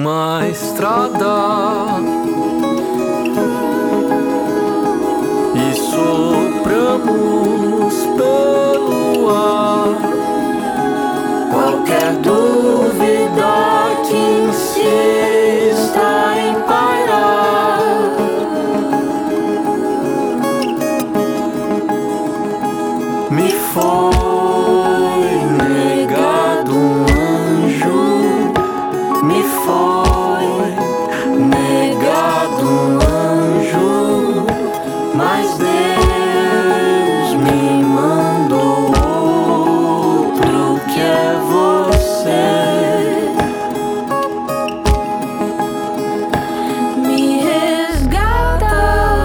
uma estrada e sopramos pelo ar qualquer dúvida que insista em pairar. Me foi negado um anjo, me foi negado um anjo, mas Deus me mandou outro que é você. Me resgata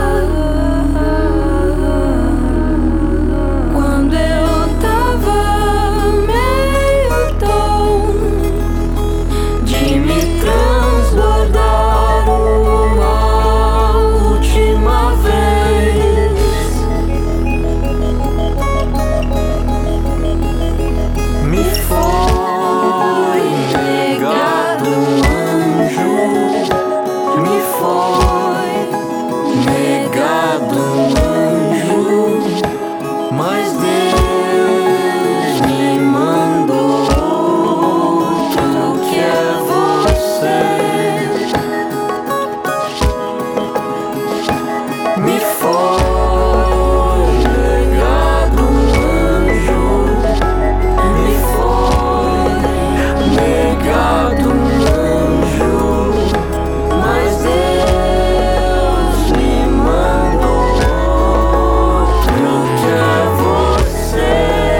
quando eu tava meio tonto de me transbordar uma última vez. Me foi negado um anjo, me foi negado um anjo, mas Deus me mandou outro que é você. Me foi negado um anjo, me foi negado um anjo, mas Deus me mandou outro que é você.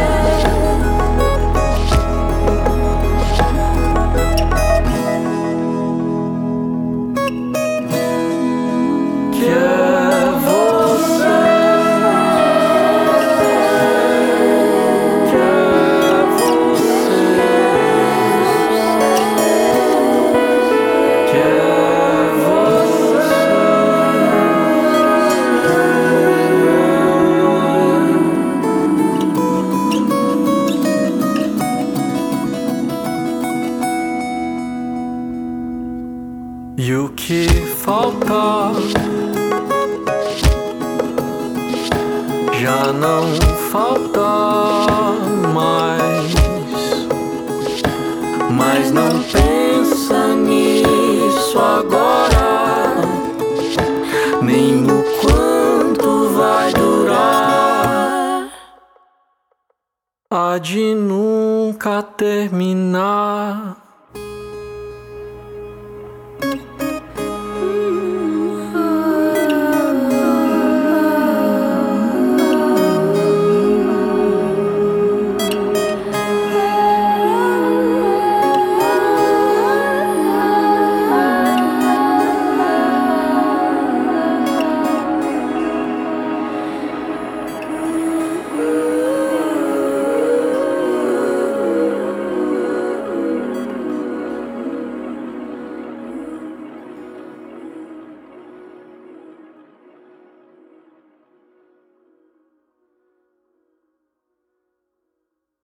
Que é você. Que é você. Que é você. E o que falta já não falta mais, mas não pensa nisso agora, nem no quanto vai durar. Há de nunca terminar.